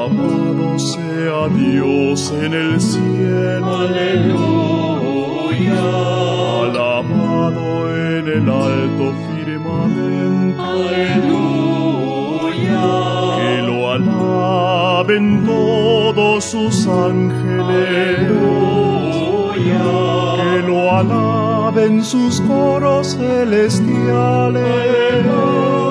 Alabado sea Dios en el cielo. Aleluya. Alabado en el alto firmamento. Aleluya. Que lo alaben todos sus ángeles. Aleluya. Que lo alaben sus coros celestiales.